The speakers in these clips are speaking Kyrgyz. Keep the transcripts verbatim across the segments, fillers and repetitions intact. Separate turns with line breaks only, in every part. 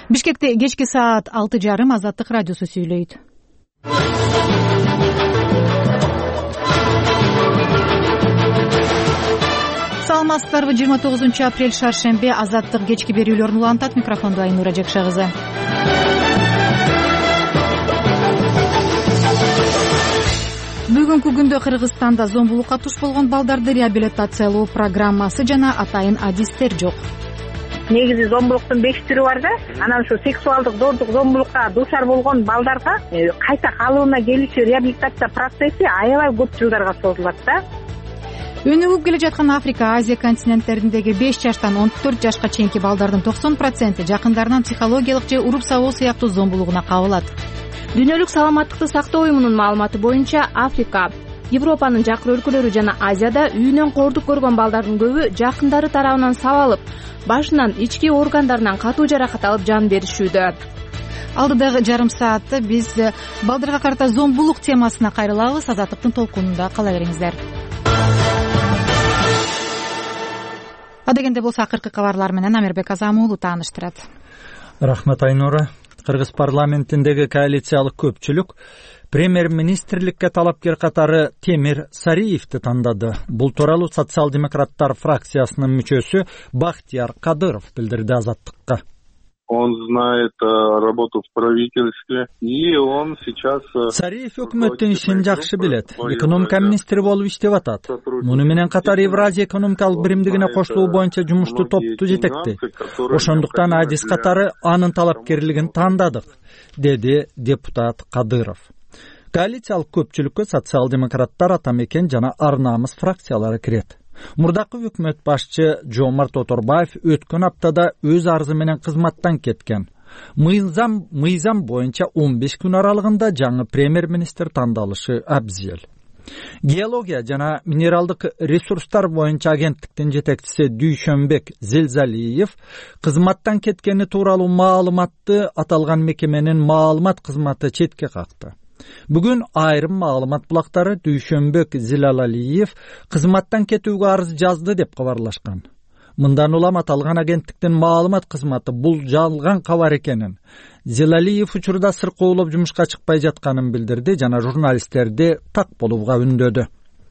Бишкекте кечки саат алты жарым Азаттык радиосу сүйлөйт. Саламатсыздарбы? жыйырма тогузунчу апрель шаршембе. Азаттык кечки берүүлөрүн улантат. Микрофондо Айнура Жекша кызы. Бүгүнкү күндө Кыргызстанда зомбулукка туш болгон балдарды реабилитациялоо программасы жана атайын адистер жок.
Негизи зомбулуктун беш түрү бар да. Анан ушу сексуалдык зордук зомбулукка дуушар болгон балдарга кайта калыбына келүүчү реабилитация процесси аябай көп жылдарга созулат да.
Өнүгүп келе жаткан Африка, Азия континенттериндеги беш жаштан он төрт жашка чейинки балдардын токсон проценти жакындарынан психологиялык же уруп сабоо сыяктуу зомбулугуна кабылат.
Дүйнөлүк саламаттыкты сактоо уюмунун маалыматы боюнча Африка, Европанын жакын өлкөлөрү жана Азияда үйүнөн кордук көргөн балдардын көбү жакындары тарабынан сабалып, башынан ички органдарынан катуу жаракат алып жан беришүүдө.
Алдыдагы жарым саатты биз балдарга карата зомбулук темасына кайрылабыз. Азаттыктын толкунунда кала бериңиздер. Адегенде болсо акыркы кабарлар менен Амирбек Азамуулу тааныштырат.
Рахмат, Айнура. Кыргыз парламентиндеги коалициялык көпчүлүк премьер-министрликке талапкер катары Темир Сариевди тандады. Бул тууралуу социал-демократтар фракциясынын мүчөсү Бахтияр Кадыров билдирди Азаттыкка.
Он знает работу в правительстве, и он сейчас...
Сариев өкмөттүн ишин жакшы билет. Экономика министри болуп иштеп атат. Муну менен катар Евразия экономикалык биримдигине кошулуу боюнча жумуштуу топту жетектейт. Ошондуктан адис катары анын талапкерлигин тандадык, деди депутат Кадыров. Коалициялык көпчүлүккө социал-демократтар, Атамекен жана Ар Намыс фракциялары кирет. Мурдакы өкмөт башчы Жомарт Оторбаев өткөн аптада өз арзы менен кызматтан кеткен. Мыйзам мыйзам боюнча он беш күн аралыгында жаңы премьер-министр тандалышы абзел. Геология жана минералдык ресурстар боюнча агенттиктин жетекчиси Дүйшөнбек Зелзалиев кызматтан кеткени тууралуу маалыматты аталган мекеменин маалымат кызматы четке какты. Бүгүн айрым маалымат булактары Дүйшөнбек Зелзалиев кызматтан кетүүгө арыз жазды деп кабарлашкан. Мындан улам аталган агенттиктин маалымат кызматы бул жалган кабар экенин, Зелзалиев учурда сыркоолоп жумушка чыкпай жатканын билдирди жана журналисттерди так болууга үндөдү.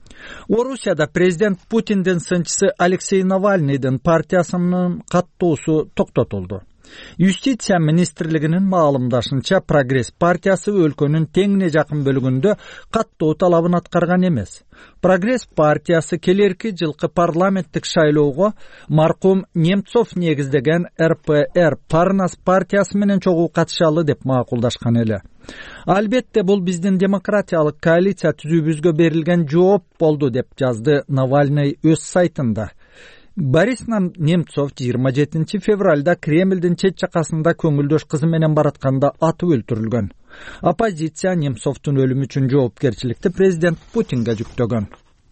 Орусияда президент Путиндин сынчысы Алексей Навальныйдын партиясынын каттоосу токтотулду. Юстиция министрлигинин маалымдашынча, Прогресс партиясы өлкөнүн теңине жакын бөлүгүндө каттоо талабын аткарган эмес. Прогресс партиясы келерки жылкы парламенттик шайлоого маркум Немцов негиздеген эр пэ эр Парнас партиясы менен чогуу катышалы деп макулдашкан эле. Албетте бул биздин демократиялык коалиция түзүүбүзгө берилген жооп болду деп жазды Навальный өз сайтында. Борис Немцов жыйырма жетинчи февралда Кремлдин чет жакасында көңүлдөш кызы менен баратканда атып өлтүрүлгөн. Оппозиция Немцовдун өлүмү үчүн жоопкерчиликти президент Путинге жүктөгөн.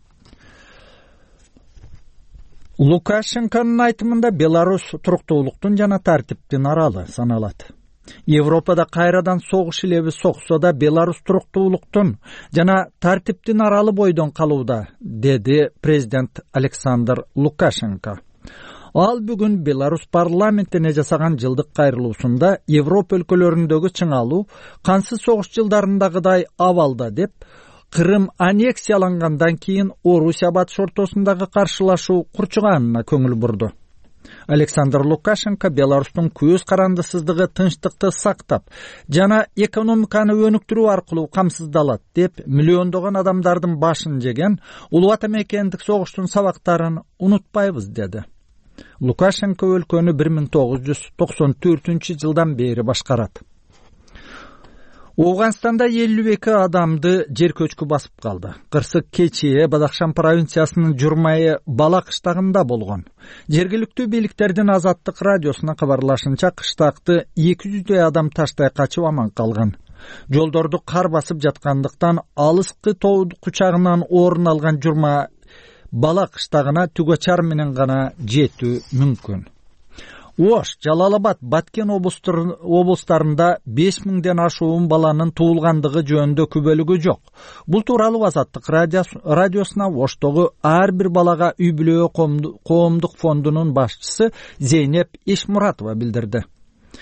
Лукашенконун айтымында Беларусь туруктуулуктун жана тартиптин аралы саналат. Европада кайрадан согуш илеби соксо да Беларусь туруктуулуктун жана тартиптин аралы бойдон калууда, деди президент Александр Лукашенко. Ал бүгүн Беларусь парламентине жасаган жылдык кайрылуусунда Европа өлкөлөрүндөгү чыңалуу кансыз согуш жылдарындагыдай абалда деп, Кырым аннексиялангандан кийин Орусия батыш ортосундагы каршылашуу курчуганына көңүл бурду. Александр Лукашенко Беларустун көз карандысыздыгы тынчтыкты сактап жана экономиканы өнүктүрүү аркылуу камсыздалат деп миллиондогон адамдардын башын жеген улуу Атамекендик согуштун сабактарын унутпайбыз, деди. Лукашенко өлкөнү бир миң тогуз жүз токсон төртүнчү жылдан бери башкарат. Оғанстанда элүү эки адамды жер көчкү басып калды. Кырсык кечээ Бадахшан провинциясынын Журмайы Бала кыштагында болгон. Жергиликтүү бийликтердин Азаттык радиосуна кабарлашынча, кыштакты эки жүздөй адам таштай качып аман калган. Жолдорду кар басып жаткандыктан алыскы тоо кучагынан орун алган Журма Бала кыштагына түгөчар менен гана жетүү мүмкүн. Ош, Жалалабад, Баткен облустарында беш миңден ашуун баланын туулгандыгы жөнүндө күбөлүгү жок. Бул тууралуу Азаттык радиосуна Оштогу ар бир балага үй бүлө коомдук фондунун башчысы Зейнеп Ишмуратова билдирди.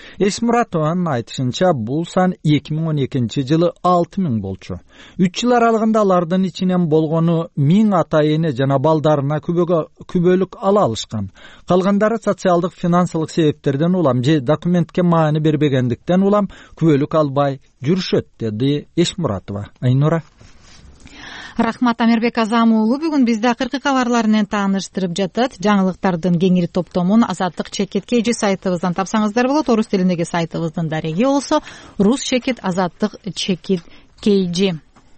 Эшмуратованын айтышынча, бул сан эки миң он экинчи жылы алты миң болчу. үч жыл аралыгында алардын ичинен болгону миң ата эне жана балдарына күбөлүк ала алышкан. Калгандары социалдык финансылык себептерден улам же документке маани бербегендиктен улам күбөлүк албай жүрүшөт, деди Эшмуратова. Айнура.
Рахмат, Амирбек Азам уулу бүгүн бизде акыркы кабарлар менен тааныштырып жатат. Жаңылыктардын кеңири топтомун Азаттык чекит кей жи сайтыбыздан тапсаңыздар болот. Орус тилиндеги сайтыбыздын дареги болсо Рус чекит Азаттык чекит кей жи.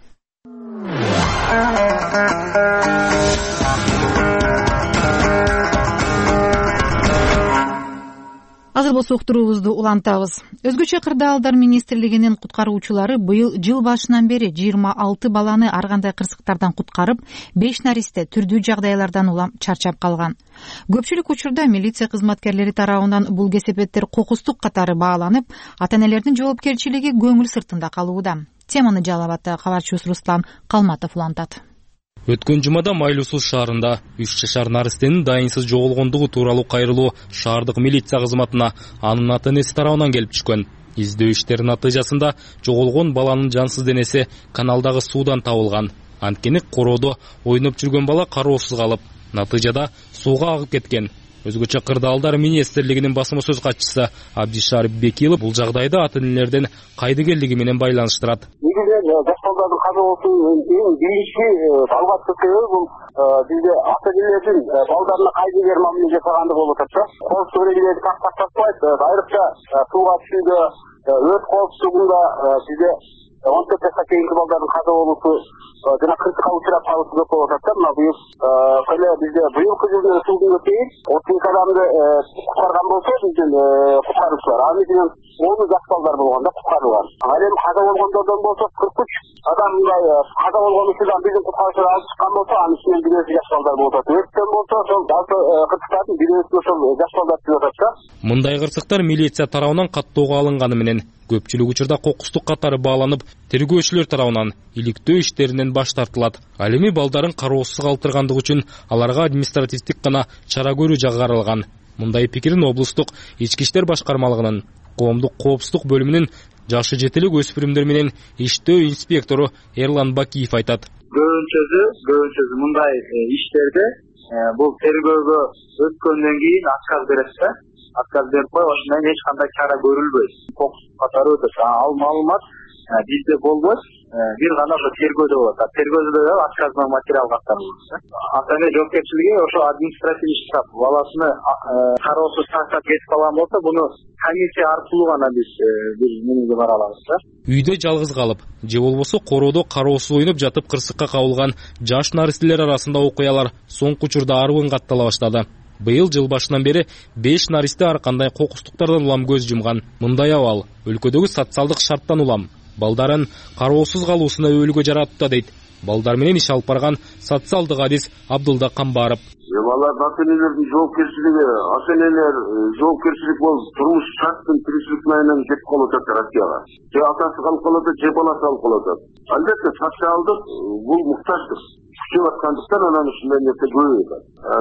Азыр болсо уктуруубузду улантабыз. Өзгөчө кырдаалдар министрлигинин куткаруучулары быйыл жыл башынан бери жыйырма алты баланы ар кандай кырсыктардан куткарып, беш наристе түрдүү жагдайлардан улам чарчап калган. Көпчүлүк учурда милиция кызматкерлери тарабынан бул кесепеттер кокустук катары бааланып, ата-энелердин жоопкерчилиги көңүл сыртында калууда. Теманы Жалал абадта кабарчыбыз Руслан Калматов улантат.
Өткөн жумада Майлусуз шаарында үч жашар наристенин дайынсыз жоголгондугу тууралуу кайрылуу шаардык милиция кызматына анын ата-энеси тарабынан келип түшкөн. Издөө иштеринин натыйжасында жоголгон баланын жансыз денеси каналдагы суудан табылган. Анткени короодо ойноп жүргөн бала кароосуз калып, натыйжада сууга агып кеткен. Өзгөчө кырдаалдар министрлигинин басма сөз катчысы Абдишар Бекилов бул жагдайды ата-энелердин кайдыгерлиги менен байланыштырат.
Жаштардын казалоосунун биринчи алгачкы себеби бул бизде ата-энелердин балдарына кайдыгер мамиле жасагандыгы болуп атат. Коопсуздук эрежелерди сакташпайт, айрыкча сууга түшүүдө, өрт коопсуздугунда бизде он төрт жашка чейинки балдардын каза болуусу жана критикалык учурап калуусу көп болуп атат. Мына быйыл эле бизде быйылкы жылдын ушул күнгө чейин отуз эки адамды куткарган болсо биздин куткаруучулар, ал менен он жаш балдар болгондо куткарылган. Ал эми каза болгондордон болсо кырк үч адам мындай каза болгон учурдан биздин куткаруучулар алып чыккан болсо, анын ичинен бирөөсү жаш балдар болуп атат. Өрттөн болсо ошол жалпы кырсыктардын бирөөсү ошол жаш балдар болуп атат да.
Мындай кырсыктар милиция тарабынан каттоого алынганы менен көпчүлүк учурда кокустук катары бааланып, тергөөчүлөр тарабынан иликтөө иштеринен баш тартылат. Ал эми балдарын кароосуз калтыргандыгы үчүн аларга административдик гана чара көрүү жагы каралган. Мындай пикирин облустук ички иштер башкармалыгынын коомдук коопсуздук бөлүмүнүн жашы жетелик өспүрүмдөр менен иштөө инспектору Эрлан Бакиев айтат.
Көбүнчөсү, көбүнчөсү мындай иштерде бул тергөөгө өткөндөн кийин отказ берет да. Отказ берип коюп, ошондон эч кандай чара көрүлбөйт. Кокустук катары өтөт. Ал маалымат бизде болбойт, бир гана ошо тергөөдө болот. Тергөөдө да отказный материал каттырылат. Ата-эне жоопкерчилиги ошо административдик штраф. Баласыны кароосуз таштап кетип калган болсо, буну комиссия аркылуу гана биз бир менеге бара алабыз да.
Үйдө жалгыз калып, же болбосо короодо кароосуз ойноп жатып кырсыкка кабылган жаш наристелер арасында окуялар соңку учурда арбын каттала баштады. Быйыл жыл башынан бери беш наристе ар кандай кокустуктардан улам көз жумган. Мындай абал өлкөдөгү социалдык шарттан улам балдарын кароосуз калуусуна өбөлгө жаратты дейт балдар менен иш алып барган социалдык адис Абдулда Камбаров.
Балдар ата-энелердин жоопкерчилиги, ата-энелер жоопкерчилик болуп турмуш шарттын тиричилик менен кетип калып атат Россияга. Же атасы калып калат, же баласы калып калат. Албетте социалдык бул муктаждык. Күчөп аткандыктан анан ушундай нерсе көбөйөт.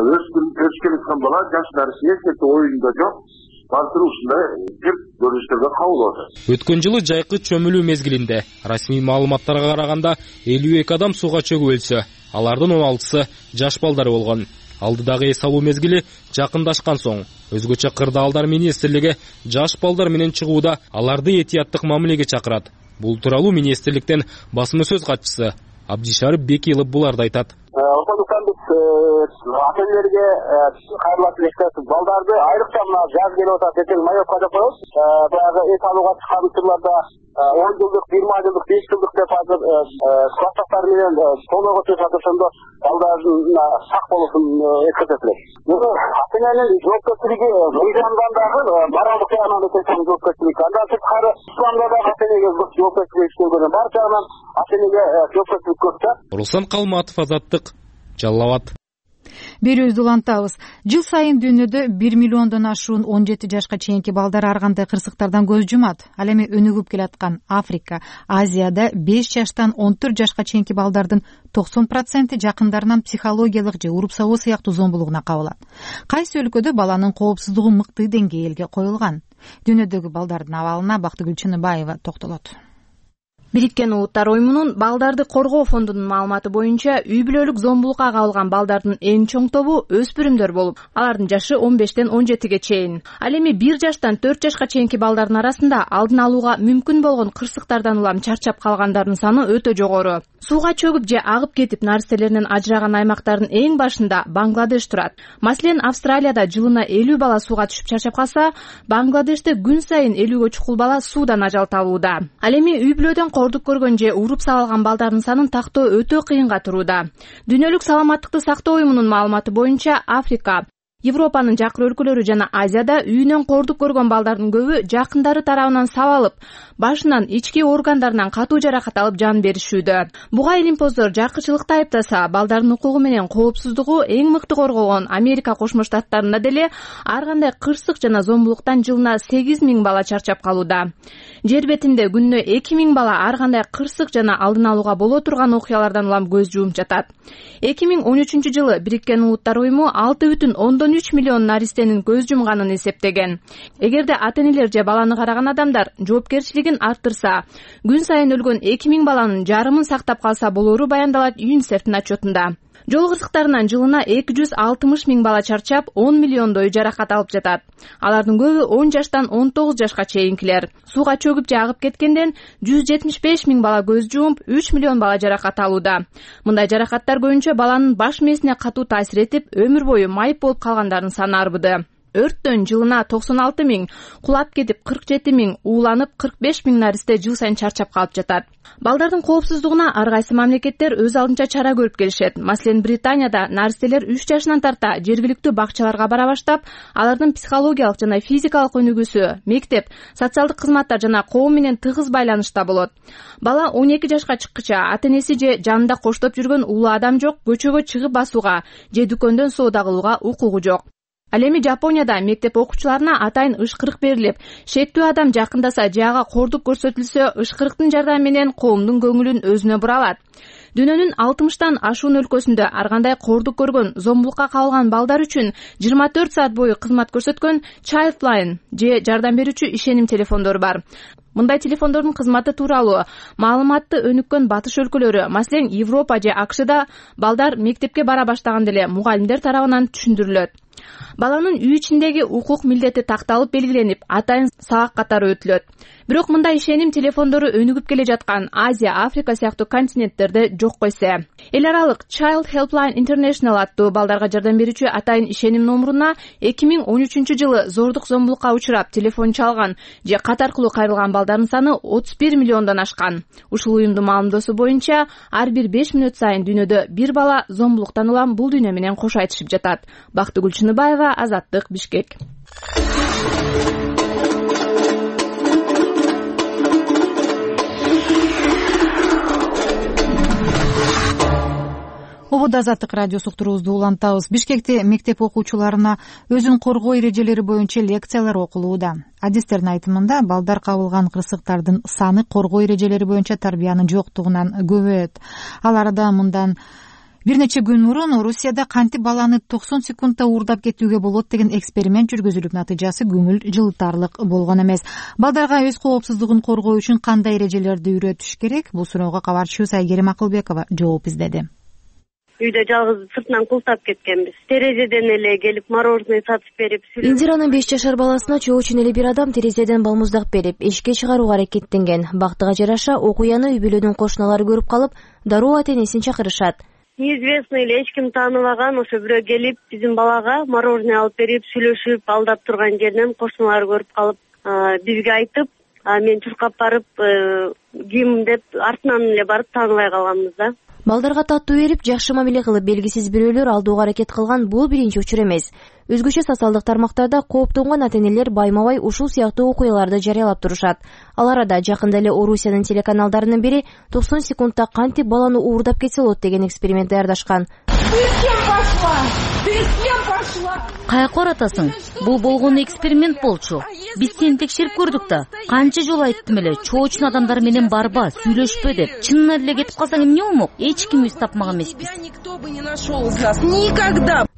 Өскөн аткан бала жаш нарсы эсепте оюнда жок. Бартыр ушундай бир көрүнүштөргө кабыл атат.
Өткөн жылы жайкы чөмүлүү мезгилинде расмий маалыматтарга караганда элүү эки адам сууга чөгүп өлсө, алардын он алтысы жаш балдары болгон. Алдыдагы эс алуу мезгили жакындашкан соң өзгөчө кырдаалдар министрлиги жаш балдар менен чыгууда аларды этияттык мамилеге чакырат. Бул тууралуу министрликтен басма сөз катчысы Абдишар Бекилов буларды айтат.
Ошондуктан биз ата-энелерге кайрылып элестетип, балдарды айрыкча мына жаз келип атат, эртең маекка деп коебуз. Баягы эс алууга чыккан учурларда он жылдык, жыйырма жылдык, беш жылдык деп азыр классташтар менен толук өтүшөт. Ошондо балдардын сак болуусун эскертет. Муну ата-эненин жоопкерчилиги мыйзамдан дагы баардык жагынан өтөсөн жоопкерчилик. Андан сырткары исламда да ата-энеге жоопкерчилик иштелген. Бар жагынан ата-энеге жоопкерчилик көп да.
Руслан Калматов, Азаттык, Жалал абад.
Берүүбүздү улантабыз. Жыл сайын дүйнөдө бир миллиондон ашуун он жети жашка чейинки балдар ар кандай кырсыктардан көз жумат. Ал эми өнүгүп келаткан Африка, Азияда беш жаштан он төрт жашка чейинки балдардын токсон проценти жакындарынан психологиялык же уруп-сабоо сыяктуу зомбулугуна кабылат. Кайсы өлкөдө баланын коопсуздугу мыкты деңгээлге коюлган. Дүйнөдөгү балдардын абалына Бактыгүл Чыныбаева токтолот.
Бириккен Улуттар Уюмунун балдарды коргоо фондунун маалыматы боюнча үй бүлөлүк зомбулукка кабылган балдардын эң чоң тобу өспүрүмдөр болуп, алардын жашы он бештен он жетиге чейин. Ал эми бир жаштан төрт жашка чейинки балдардын арасында алдын алууга мүмкүн болгон кырсыктардан улам чарчап калгандардын саны өтө жогору. Сууга чөгүп же агып кетип наристелеринен ажыраган аймактардын эң башында Бангладеш турат. Маселен, Австралияда жылына элүү бала сууга түшүп чарчап калса, Бангладеште күн сайын элүүгө чукул бала суудан ажал табууда. Ал эми үй бүлөдөн кордук көргөн же уруп сабалган балдардын санын тактоо өтө кыйынга турууда. Дүйнөлүк саламаттыкты сактоо уюмунун маалыматы боюнча Африка, Европанын жакыр өлкөлөрү жана Азияда үйүнөн кордук көргөн балдардын көбү жакындары тарабынан сабалып, башынан ички органдарынан катуу жаракат алып жан беришүүдө. Буга илимпоздор жакырчылыкты айыптаса, балдардын укугу менен коопсуздугу эң мыкты корголгон Америка Кошмо Штаттарында деле ар кандай кырсык жана зомбулуктан жылына сегиз миң бала чарчап калууда. Жер бетинде күнүнө эки миң бала ар кандай кырсык жана алдын алууга боло турган окуялардан улам көз жумуп жатат. эки миң он үчүнчү жылы Бириккен Улуттар Уюму алты бүтүн ондон үч миллион наристенин көз жумганын эсептеген. Эгерде ата-энелер же баланы караган адамдар жоопкерчилигин арттырса, күн сайын өлгөн эки миң баланын жарымын сактап калса болору баяндалат ЮНИСЕФтин отчетунда. Жол кырсыктарынан жылына эки жүз алтымыш миң бала чарчап, он миллиондой жаракат алып жатат. Алардын көбү он жаштан он тогуз жашка чейинкилер. Сууга чөгүп же агып кеткенден жүз жетимиш беш миң бала көз жумуп, үч миллион бала жаракат алууда. Мындай жаракаттар көбүнчө баланын баш мээсине катуу таасир этип, өмүр бою майып болуп калгандардын саны арбыды. Өрттөн жылына токсон алты миң, кулап кетип кырк жети миң, ууланып кырк беш миң наристе жыл сайын чарчап калып жатат. Балдардын коопсуздугуна ар кайсы мамлекеттер өз алдынча чара көрүп келишет. Маселен, Британияда наристелер үч жашынан тарта жергиликтүү бакчаларга бара баштап, алардын психологиялык жана физикалык өнүгүүсү, мектеп, социалдык кызматтар жана коом менен тыгыз байланышта болот. Бала он эки жашка чыккыча ата-энеси же жанында коштоп жүргөн улуу адам жок, көчөгө чыгып басууга же дүкөндөн соода кылууга укугу жок. Ал эми Жапонияда мектеп окуучуларына атайын ышкырык берилип, шектүү адам жакындаса же ага кордук көрсөтүлсө, ышкырыктын жардамы менен коомдун көңүлүн өзүнө бура алат. Дүйнөнүн алтымыштан ашуун өлкөсүндө ар кандай кордук көргөн, зомбулукка кабылган балдар үчүн жыйырма төрт саат бою кызмат көрсөткөн Childline же жардам берүүчү ишеним телефондору бар. Мындай телефондордун кызматы тууралуу маалыматты өнүккөн батыш өлкөлөрү, маселен Европа же АКШда балдар мектепке бара баштаган деле мугалимдер тарабынан түшүндүрүлөт. Баланын үй ичиндеги укук милдети такталып белгиленип, атайын сабак катары өтүлөт. Бирок мындай ишеним телефондору өнүгүп келе жаткан Азия, Африка сыяктуу континенттерде жок койсо. Эл аралык Child Helpline International аттуу балдарга жардам берүүчү атайын ишеним номуруна эки миң он үчүнчү жылы зордук зомбулукка учурап телефон чалган же кат аркылуу кайрылган балдардын саны отуз бир миллиондон ашкан. Ушул уюмдун маалымдоосу боюнча ар бир беш мүнөт сайын дүйнөдө бир бала зомбулуктан улам бул дүйнө менен кош айтышып жатат. Бактыгүл Чыныбаева, Азаттык, Бишкек.
Обод Азаттык радиосу уктуруубузду улантабыз. Бишкекте мектеп окуучуларына өзүн коргоо эрежелери боюнча лекциялар окулууда. Адистердин айтымында балдар кабылган кырсыктардын саны коргоо эрежелери боюнча тарбиянын жоктугунан көбөйөт. Ал арада мындан бир нече күн мурун Орусияда кантип баланы токсон секундда уурдап кетүүгө болот деген эксперимент жүргүзүлүп, натыйжасы көңүл жылытарлык болгон эмес. Балдарга өз коопсуздугун коргоо үчүн кандай эрежелерди үйрөтүш керек? Бул суроого кабарчыбыз Айгерим Акылбекова жооп издеди.
Үйдө жалгыз сыртынан култап кеткенбиз. Терезеден эле келип мороженое сатып берип.
Индиранын беш жашар баласына чогуу үчүн эле бир адам терезеден балмуздак берип, эшикке чыгарууга аракеттенген. Бактыга жараша окуяны үй бүлөнүн кошуналары көрүп калып, дароо ата-энесин чакырышат.
Неизвестный эле, эч ким тааныбаган ошо бирөө келип, биздин балага мороженое алып берип, сүйлөшүп, алдап турган жеринен кошуналар көрүп калып, бизге айтып, мен чуркап барып, ким деп артынан эле барып тааныбай калганбыз да.
Балдарга таттуу берип, жакшы мамиле кылып, белгисиз бирөөлөр алдууга аракет кылган бул биринчи учур эмес. Өзгөчө социалдык тармактарда кооптонгон ата-энелер байма-бай ушул сыяктуу окуяларды жарыялап турушат. Ал арада жакында эле Орусиянын телеканалдарынын бири токсон секундда кантип баланы уурдап кетсе болот деген эксперимент даярдашкан.
Каяка баратасың? Бул болгон эксперимент болчу. Биз сени текшерип көрдүк да. Канча жолу айттым эле, чоочун адамдар менен барба, сүйлөшпө деп. Чынынан эле кетип калсаң эмне болмок? Эч ким үз тапмаган эмеспиз.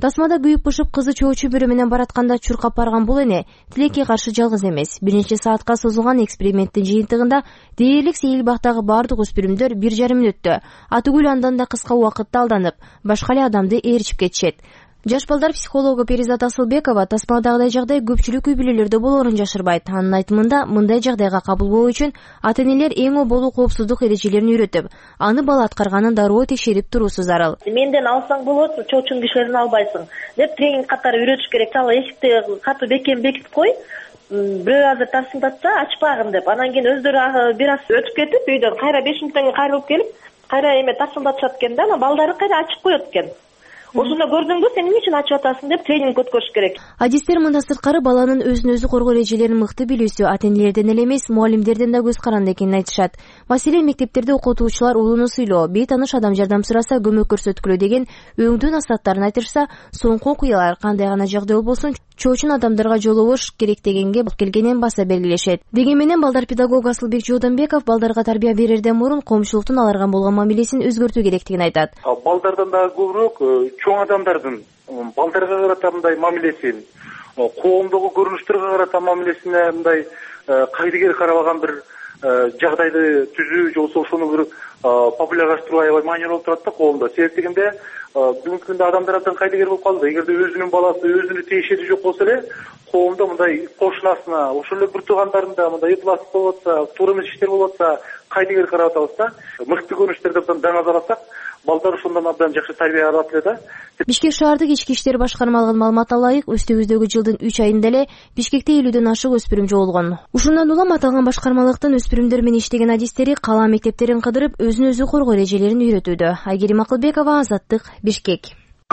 Тасмада күйүп бышып кызы чоочу бөрө менен баратканда чуркап барган бул эне тилекке каршы жалгыз эмес. Бир нече саатка созулган эксперименттин жыйынтыгында дээрлик Сейил бактагы бардык өспүрүмдөр бир жарым мүнөттө, атүгүл андан да кыска убакытта алданып, башка эле адамды ээрчип кетишет. Жаш балдар психологу Перизат Асылбекова тасмадагыдай жагдай көпчүлүк үй бүлөлөрдө болоорун жашырбайт. Анын айтымында, мындай жагдайга кабыл болуу үчүн ата-энелер эң оболу коопсуздук эрежелерин үйрөтүп, аны бала аткарганын дароо текшерип туруусу зарыл.
Менден алсаң болот, чоочун кишилерден албайсың деп тренинг катары үйрөтүш керек. Ал эшикти катуу бекем бекитип кой. Бирөө азыр тарсыңдатса ачпагын деп. Анан кийин өздөрү бир аз өтүп кетип, үйдөн кайра беш мүнөттөн кийин кайрылып келип, кайра эме тарсыңдатышат экен да, анан балдары кайра ачып коет экен. Ошондо көрдүңбү, сен эмне үчүн ачып атасың деп тренинг өткөрүш керек.
Адистер мындан сырткары баланын өзүн өзү коргоо эрежелерин мыкты билүүсү ата-энелерден эле эмес, мугалимдерден да көз каранды экенин айтышат. Маселен, мектептерде окутуучулар улууну сыйлоо, бей тааныш адам жардам сураса көмөк көрсөткүлө деген өңдүү насааттарын айтышса, соңку окуялар кандай гана жагдай болбосун чоочун адамдарга жолобош керек дегенге келгенин баса белгилешет. Деген менен балдар педагогу Асылбек Жууданбеков балдарга тарбия берерден мурун коомчулуктун аларга болгон мамилесин өзгөртүү керектигин айтат.
Балдардан дагы көбүрөөк чоң адамдардын балдарга карата мындай мамилесин, коомдогу көрүнүштөргө карата мамилесине мындай кайдыгер карабаган бир жагдайды түзүү, же болбосо ошону бир популярдаштыруу аябай маанилүү болуп турат да коомдо. Себеп дегенде бүгүнкү күндө адамдар абдан кайдыгер болуп калды. Эгерде өзүнүн баласы өзүнө тиешеси жок болсо эле, коомдо мындай кошунасына, ошол эле бир туугандарында мындай ыплас болуп атса, туура эмес иштер болуп атса, кайдыгер карап атабыз да. Мыкты көрүнүштөрдө абдан даңазаласак, балдар ошондон абдан жакшы тарбия алат эле да.
Бишкек шаардык ички иштер башкармалыгынын маалыматына ылайык, өстүбүздөгү жылдын үч айында эле Бишкекте элүүдөн ашык өспүрүм жоголгон. Ушундан улам аталган башкармалыктын өспүрүмдөр менен иштеген адистери кала мектептерин кыдырып, өзүн өзү коргоо эрежелерин үйрөтүүдө. Айгерим Акылбекова, Азаттык, Бишкек.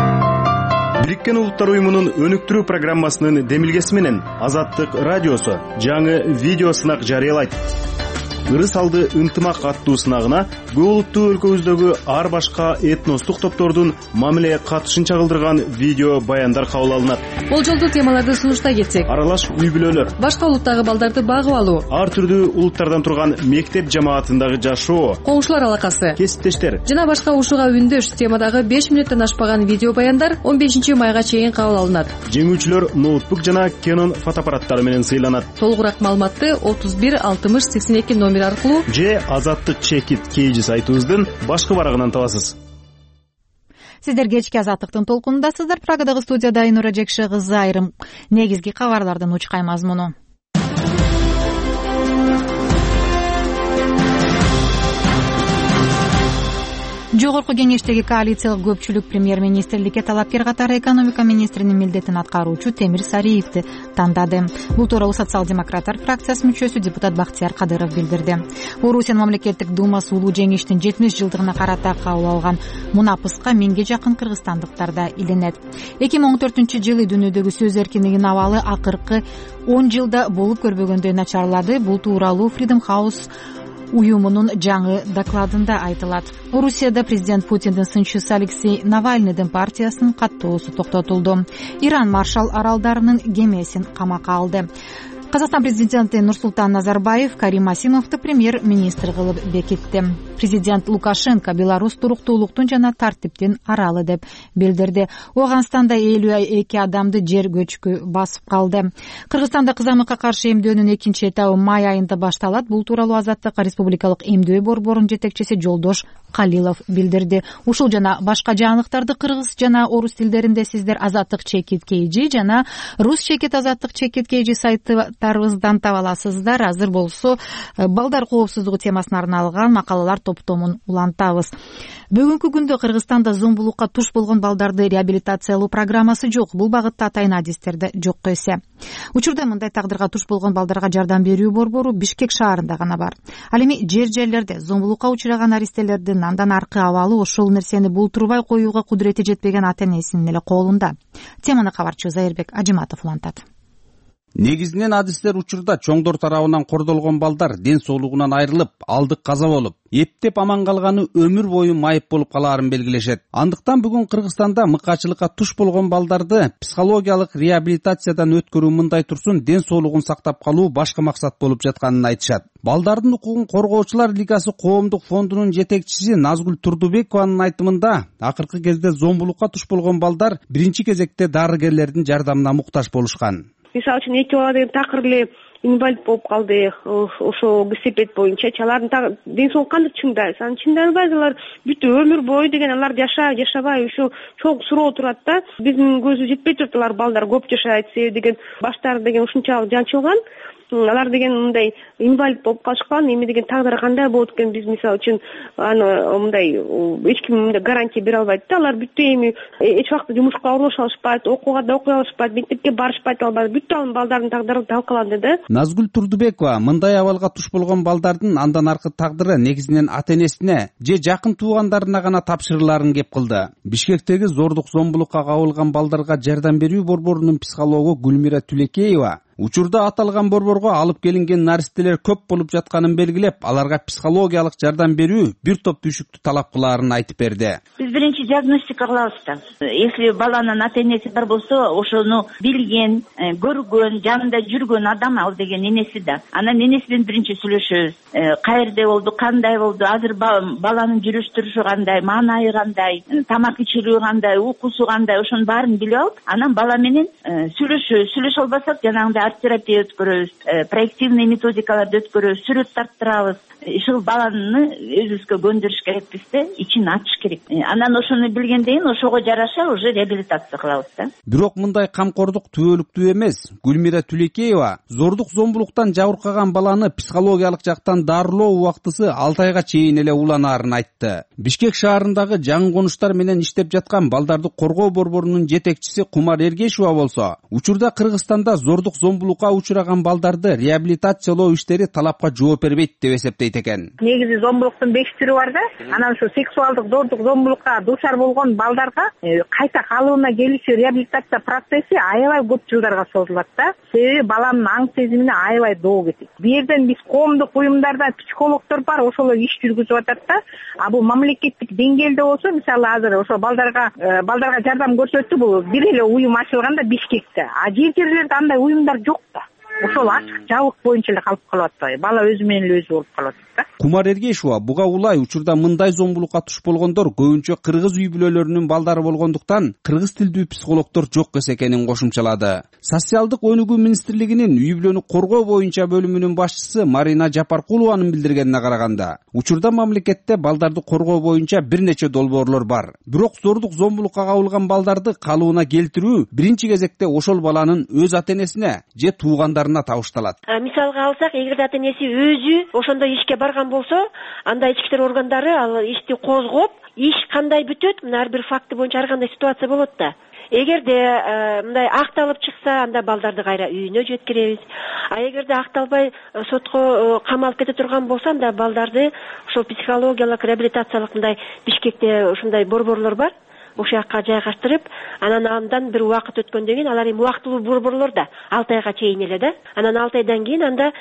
Бириккен Улуттар уюмунун өнүктүрүү программасынын демилгеси менен Азаттык радиосу жаңы видео сынак жарыялайт. Ырыс алды ынтымак аттуу сынагына көп улуттуу өлкөбүздөгү ар башка этностук топтордун мамиле катышын чагылдырган видео баяндар кабыл алынат.
Бул жолду темаларды сунуштай кетсек:
аралаш үй бүлөлөр,
башка улуттагы балдарды багып алуу,
ар түрдүү улуттардан турган мектеп жамаатындагы жашоо,
коңшулар алакасы,
кесиптештер
жана башка ушуга үндөш темадагы беш мүнөттөн ашпаган видео баяндар он бешинчи майга чейин кабыл алынат.
Жеңүүчүлөр ноутбук жана Canon фотоаппараттары менен сыйланат.
Толугураак маалыматты отуз бир алтымыш сексен эки номер аркылуу
же Азаттык чекит кейжи сайтыбыздын башкы барагынан табасыз.
Сиздер кечки Азаттыктын толкунундасыздар. Прагадагы студияда Айнура Жекше кызы айрым негизги кабарлардын учкай мазмуну. Жогорку кеңештеги коалициялык көпчүлүк премьер-министрликке талапкер катары экономика министринин милдетин аткаруучу Темир Сариевди тандады. Бул тууралуу социал-демократтар фракциясынын мүчөсү депутат Бактияр Кадыров билдирди. Орусиянын мамлекеттик думасы улуу жеңиштин жетимиш жылдыгына карата кабыл алган мунапыска миңге жакын кыргызстандыктар да иленет. эки миң он төртүнчү жылы дүйнөдөгү сөз эркиндигинин абалы акыркы он жылда болуп көрбөгөндөй начарлады. Бул тууралуу Freedom House уюмунун жаңы докладында айтылат. Орусияда президент Путиндин сынчысы Алексей Навальныйдын партиясынын каттоосу токтотулду. Иран Маршалл аралдарынын кемесин камакка алды. Казакстан президенти Нурсултан Назарбаев Карим Масимовду премьер-министр кылып бекитти. Президент Лукашенко Беларусь туруктуулуктун жана тартиптин аралы деп билдирди. Ооганстанда элүү эки адамды жер көчкү басып калды. Кыргызстанда кызамыкка каршы эмдөөнүн экинчи этабы май айында башталат. Бул тууралуу Азаттык республикалык эмдөө борборунун жетекчиси Жолдош Калилов билдирди. Ушул жана башка жаңылыктарды кыргыз жана орус тилдеринде сиздер Азаттык чекит кейжи жана рус чекит Азаттык чекит кейжи сайттарыбыздан таба аласыздар. Азыр болсо балдар коопсуздугу темасына арналган макалалар топтомун улантабыз. Бүгүнкү күндө Кыргызстанда зомбулукка туш болгон балдарды реабилитациялоо программасы жок. Бул багытта атайын адистерде жок эсе. Учурда мындай тагдырга туш болгон балдарга жардам берүү борбору Бишкек шаарында гана бар. Ал эми жер-жерлерде зомбулукка учураган аристелердин андан аркы абалы ошол нерсени бултурбай коюуга кудурети жетпеген ата-энесинин эле колунда. Теманы кабарчы Зайырбек Ажиматов улантат.
Негизинен адистер учурда чоңдор тарабынан кордолгон балдар ден соолугунан айрылып, алдык каза болуп, эптеп аман калганы өмүр бою майып болуп калаарын белгилешет. Андыктан бүгүн Кыргызстанда мыкаачылыкка туш болгон балдарды психологиялык реабилитациядан өткөрүү мындай турсун ден соолугун сактап калуу башкы максат болуп жатканын айтышат. Балдардын укугун коргоочулар лигасы коомдук фондунун жетекчиси Назгүл Турдубекованын айтымында, акыркы кезде зомбулукка туш болгон балдар биринчи кезекте дарыгерлердин жардамына муктаж болушкан.
Мисалы үчүн эки бала деген такыр эле инвалид болуп калды, ошо кесепет боюнча. Алардын ден соолугу кантип чыңдайбыз? Анан чыңданбайбыз, алар бүт өмүр бою деген алар жашап, жашабай ушу чоң суроо турат да. Биздин көзүбүз жетпей турат, алар балдар көп жашайт, себеби деген баштары деген ушунчалык жанчылган. Алар деген мындай инвалид болуп калышкан, эми деген тагдыры кандай болот экен, биз мисалы үчүн аны мындай эч ким мындай гарантия бере албайт да. Алар бүт эми эч убакта жумушка орношо алышпайт, окууга да окуй алышпайт, мектепке барышпайт, албайт. Бүт балдардын тагдыры талкаланды да.
Назгүл Турдубекова мындай абалга туш болгон балдардын андан аркы тагдыры негизинен ата-энесине же жакын туугандарына гана тапшырылаарын кеп кылды. Бишкектеги зордук зомбулукка кабылган балдарга жардам берүү борборунун психологу Гүлмира Түлекеева учурда аталган борборго алып келинген наристелер көп болуп жатканын белгилеп, аларга психологиялык жардам берүү бир топ түйшүктү талап кылаарын айтып берди.
Биз биринчи диагностика кылабыз да. Если баланын ата-энеси бар болсо, ошону билген, көргөн, жанында жүргөн адам ал деген энеси да. Анан энесинен биринчи сүйлөшөбүз. Каерде болду, кандай болду, азыр баланын жүрүш турушу кандай, маанайы кандай, тамак ичилүү кандай, уйкусу кандай, ошонун баарын билип алып, анан бала менен сүйлөшөбүз. Сүйлөшө албасак, жанагындай арт-терапия өткөрөбүз, проективный методикаларды өткөрөбүз, сүрөт тарттырабыз. Ушул баланы өзүбүзгө көндүрүш керекпиз да, ичин ачыш керек. Анан ошону билгенден кийин ошого жараша уже реабилитация кылабыз да.
Бирок мындай камкордук түбөлүктүү эмес. Гүлмира Түлекеева зордук зомбулуктан жабыркаган баланы психологиялык жактан дарылоо убактысы алты айга чейин эле уланаарын айтты. Бишкек шаарындагы жаңы конуштар менен иштеп жаткан балдарды коргоо борборунун жетекчиси Кумар Эргешова болсо, учурда Кыргызстанда зордук зомбулукка учураган балдарды реабилитациялоо иштери талапка жооп бербейт деп эсептейт экен.
Негизи зомбулуктун беш түрү бар да. Анан ушу сексуалдык зордук зомбулукка дуушар болгон балдарга кайта калыбына келүүчү реабилитация процесси аябай көп жылдарга созулат да. Себеби баланын аң сезимине аябай доо кетет. Бу жерден биз коомдук уюмдарда психологдор бар, ошолор иш жүргүзүп атат да. А бул мамлекеттик деңгээлде болсо, мисалы азыр ошо балдарга балдарга жардам көрсөттү, бул бир эле уюм ачылган да Бишкекте. А жер жерлерде андай уюмдар жок да. Ошол ачык жабык боюнча эле калып калып атпайбы? Бала өзү менен эле өзү болуп калып атат да.
Кумар Эргешова буга улай учурда мындай зомбулукка туш болгондор көбүнчө кыргыз үй бүлөлөрүнүн балдары болгондуктан кыргыз тилдүү психологдор жок экенин кошумчалады. Социалдык өнүгүү министрлигинин үй бүлөнү коргоо боюнча бөлүмүнүн башчысы Марина Жапаркулованын билдиргенине караганда, учурда мамлекетте балдарды коргоо боюнча бир нече долбоорлор бар. Бирок зордук зомбулукка кабылган балдарды калыбына келтирүү биринчи кезекте ошол баланын өз ата-энесине же туугандарына табышталат.
Мисалга алсак, эгер ата-энеси өзү ошондой ишке барган болсо, анда ички иштер органдары ал ишти козгоп, иш кандай бүтөт, мына ар бир факты боюнча ар кандай ситуация болот да. Эгерде мындай акталып чыкса, анда балдарды кайра үйүнө жеткиребиз. А эгерде акталбай сотко камалып кете турган болсо, анда балдарды ошол психологиялык реабилитациялык мындай Бишкекте ушундай борборлор бар. Ошол жака жайгаштырып, анан андан бир убакыт өткөндөн кийин алар эми убактылуу борборлор да алты айга чейин эле да. Анан алты айдан кийин анда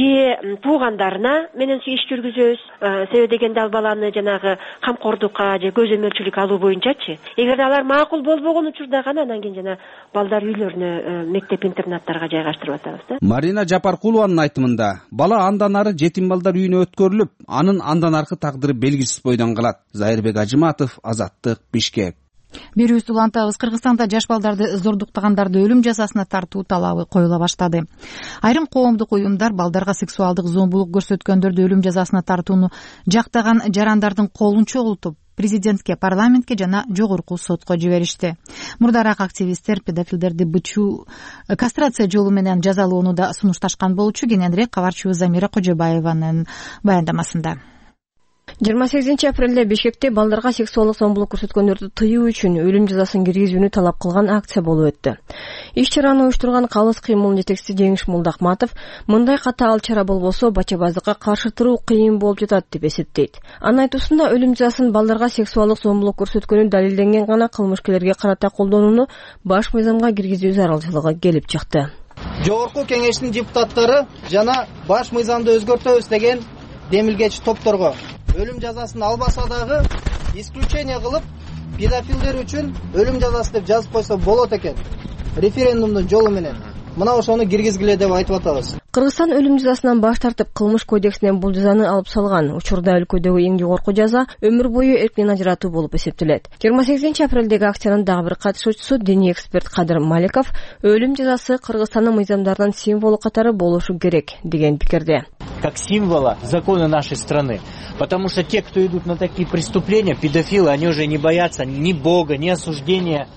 же туугандарына менен иш жүргүзөбүз. Себеби дегенде ал баланы жанагы камкордукка же көзөмөлчүлүк алуу боюнчачы. Эгерде алар макул болбогон учурда гана анан кийин жана балдар үйлөрүнө, мектеп-интернаттарга жайгаштырып атабыз да.
Марина Жапаркулованын айтымында, бала андан ары жетим балдар үйүнө өткөрүлүп, анын андан аркы тагдыры белгисиз бойдон калат. Зайырбек Ажыматов, Азаттык, Бишкек.
Берүүбүздү улантабыз. Кыргызстанда жаш балдарды зордуктагандарды өлүм жазасына тартуу талабы коюла баштады. Айрым коомдук уюмдар балдарга сексуалдык зомбулук көрсөткөндөрдү өлүм жазасына тартууну жактаган жарандардын колун чогултуп, президентке, парламентке жана жогорку сотко жиберишти. Мурдараак активисттер педофилдерди бычуу, кастрация жолу менен жазалоону да сунушташкан болчу. Кененирээк кабарчыбыз Замира Кожобаеванын баяндамасында.
жыйырма сегизинчи апрелде Бишкекте балдарга сексуалдык зомбулук көрсөткөндөрдү тыюу үчүн өлүм жазасын киргизүүнү талап кылган акция болуп өттү. Иш чараны уюштурган Калыс кыймылынын жетекчиси Жеңиш Мулдахматов мындай катаал чара болбосо бачабаздыкка каршы туруу кыйын болуп жатат деп эсептейт. Анын айтуусунда өлүм жазасын балдарга сексуалдык зомбулук көрсөткөнү далилденген гана кылмышкерлерге карата колдонууну баш мыйзамга киргизүү зарылчылыгы келип чыкты.
Жогорку кеңештин депутаттары жана баш мыйзамды өзгөртөбүз деген демилгечи топторго өлүм жазасын албаса дагы исключение кылып педофилдер үчүн өлүм жазасы деп жазып койсо болот экен референдумдун жолу менен. Мына ошону киргизгиле деп айтып атабыз.
Кыргызстан өлүм жазасынан баш тартып, кылмыш кодексинен бул жазаны алып салган. Учурда өлкөдөгү эң жогорку жаза өмүр бою эрктен ажыратуу болуп эсептелет. жыйырма сегизинчи апрелдеги акциянын дагы бир катышуучусу диний эксперт Кадыр Маликов өлүм жазасы Кыргызстандын мыйзамдарынын символу катары болушу керек деген пикирде.
Как символа закона нашей страны. Потому что те, кто идут на такие преступления, педофилы, они уже не боятся ни Бога, ни осуждения.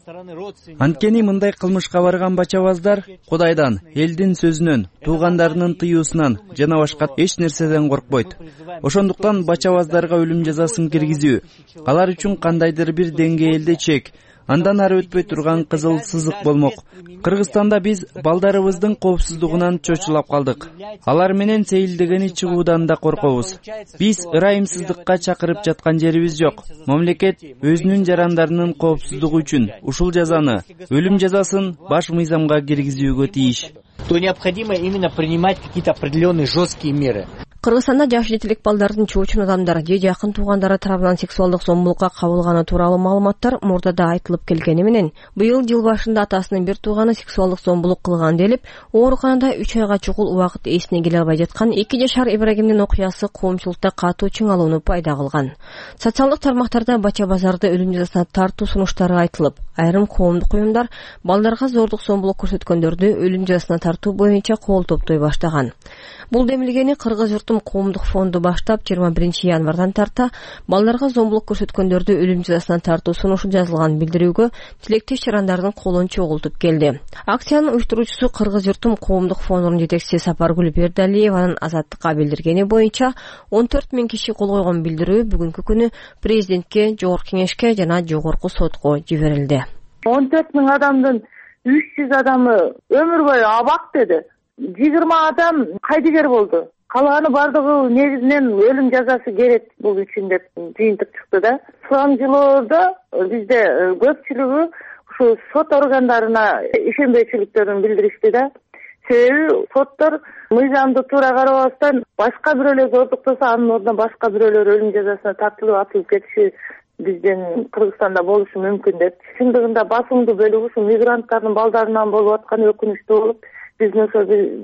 Анткени мындай кылмышка барган бачабаздар Кудайдан, элдин сөзүнөн, туугандарынын тыюусунан жана башка эч нерседен коркпойт. Ошондуктан бачабаздарга өлүм жазасын киргизүү алар үчүн кандайдыр бир деңгээлде чек, андан ары өтпөй турган кызыл сызык болмок. Кыргызстанда биз балдарыбыздын коопсуздугунан чочулап калдык. Алар менен сейилдегени чыгуудан да коркобуз. Биз ырайымсыздыкка чакырып жаткан жерибиз жок. Мамлекет өзүнүн жарандарынын коопсуздугу үчүн ушул жазаны, өлүм жазасын баш мыйзамга киргизүүгө тийиш.
То необходимо именно принимать какие-то определенные жесткие меры.
Кыргызстанда жаш жетилик балдардын чоочун адамдар же жакын туугандары тарабынан сексуалдык зомбулукка кабылганы тууралуу маалыматтар мурдада айтылып келгени менен, быйыл жыл башында атасынын бир тууганы сексуалдык зомбулук кылган делип, ооруканада үч айга чукул убакыт эсине келе албай жаткан эки жашар Ибрагимдин окуясы коомчулукта катуу чыңалууну пайда кылган. Социалдык тармактарда бача базарды өлүм жазасына тартуу сунуштары айтылып, айрым коомдук уюмдар балдарга зордук зомбулук көрсөткөндөрдү өлүм жазасына тартуу боюнча кол топтой баштаган. Бул демилгени Кыргыз журтум коомдук фонду баштап жыйырма биринчи январдан тарта балдарга зомбулук көрсөткөндөрдү өлүм жазасына тартуу сунушу жазылган билдирүүгө тилектеш жарандардын колун чогултуп келди. Акциянын уюштуруучусу Кыргыз журтум коомдук фондунун жетекчиси Сапаргүл Бердалиеванын Азаттыкка билдиргени боюнча он төрт миң киши кол койгон билдирүү бүгүнкү күнү президентке, жогорку кеңешке жана жогорку сотко жиберилди.
он төрт миң адамдын үч жүз адамы өмүр бою абак деди. жыйырма адам кайдыгер болду. Калганы бардыгы негизинен өлүм жазасы керек бул үчүн деп жыйынтык чыкты да. Сурамжылоодо бизде көпчүлүгү ушу сот органдарына ишенбейчиликтерин билдиришти да. Себеби соттор мыйзамды туура карабастан башка бирөөлөр зордуктаса анын ордуна башка бирөөлөр өлүм жазасына тартылып атылып кетиши биздин Кыргызстанда болушу мүмкүн деп. Чындыгында басымдуу бөлүгү ушу мигранттардын балдарынан болуп атканы өкүнүчтүү болуп, биздин ошо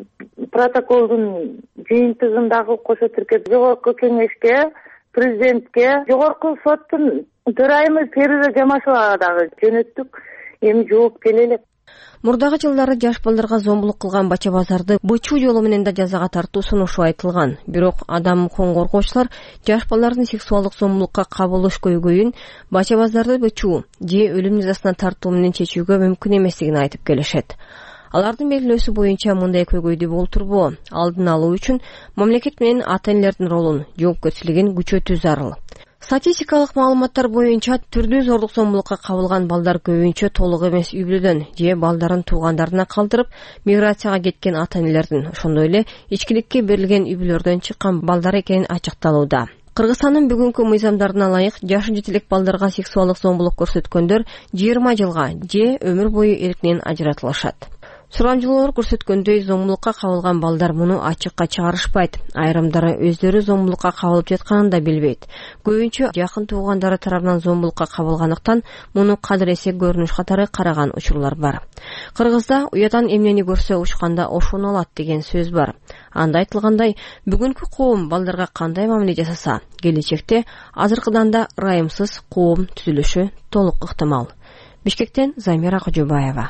протоколдун жыйынтыгындагы кошо тиркеп жогорку кеңешке, президентке, жогорку соттун төрайымы Феруза Жамашевага дагы жөнөттүк. Эми жооп келе элек.
Мурдагы жылдары жаш балдарга зомбулук кылган бача базарды бычуу жолу менен да жазага тартуу сунушу айтылган. Бирок адам укугун коргоочулар жаш балдардын сексуалдык зомбулукка кабылыш көйгөйүн бача базарды бычуу же өлүм жазасына тартуу менен чечүүгө мүмкүн эместигин айтып келишет. Алардын белгилөөсү боюнча мындай көйгөйдү болтурбоо алдын алуу үчүн мамлекет менен ата-энелердин ролун, жоопкерчилигин күчөтүү зарыл. Статистикалык маалыматтар боюнча түрдүү зордук зомбулукка кабылган балдар көбүнчө толук эмес үй бүлөдөн же балдарын туугандарына калтырып миграцияга кеткен ата-энелердин, ошондой эле ичкиликке берилген үй бүлөлөрдөн чыккан балдар экени ачыкталууда. Кыргызстандын бүгүнкү мыйзамдарына ылайык жашы жетилик балдарга сексуалдык зомбулук көрсөткөндөр жыйырма жылга же өмүр бою эркинен ажыратылышат. Сурамжылоолор көрсөткөндөй зомбулукка кабылган балдар муну ачыкка чыгарышпайт. Айрымдары өздөрү зомбулукка кабылып жатканын да билбейт. Көбүнчө жакын туугандары тарабынан зомбулукка кабылгандыктан муну кадыресе көрүнүш катары караган учурлар бар. Кыргызда уятан эмнени көрсө учканда ошону алат деген сөз бар. Анда айтылгандай, бүгүнкү коом балдарга кандай мамиле жасаса, келечекте азыркыдан да ырайымсыз коом түзүлүшү толук ыктымал. Бишкектен Замира Кожобаева.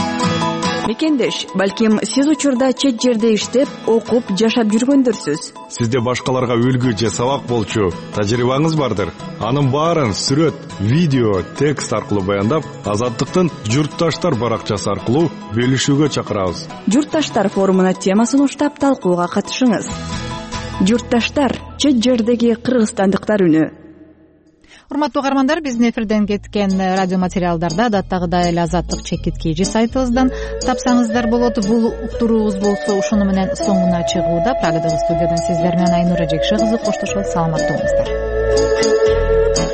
Мекендеш, балким сиз учурда чет жерде иштеп, окуп, жашап жүргөндөрсүз.
Сизде башкаларга үлгү же сабак болчу тажрыйбаңыз бардыр. Анын баарын сүрөт, видео, текст аркылуу баяндап, Азаттыктын Журтташтар баракчасы аркылуу бөлүшүүгө чакырабыз.
Журтташтар форумуна тема сунуштап талкууга катышыңыз. Журтташтар — чет жердеги кыргызстандыктар үнү.
Урматтуу угармандар, биздин эфирден кеткен радио материалдарды адаттагыдай эле Азаттык чекит kg сайтыбыздан тапсаңыздар болот. Бул уктуруубуз болсо ушуну менен соңуна чыгууда. Прагадагы студиядан сиздер менен Айнура Жекши кызы коштошот. Саламатта болуңуздар.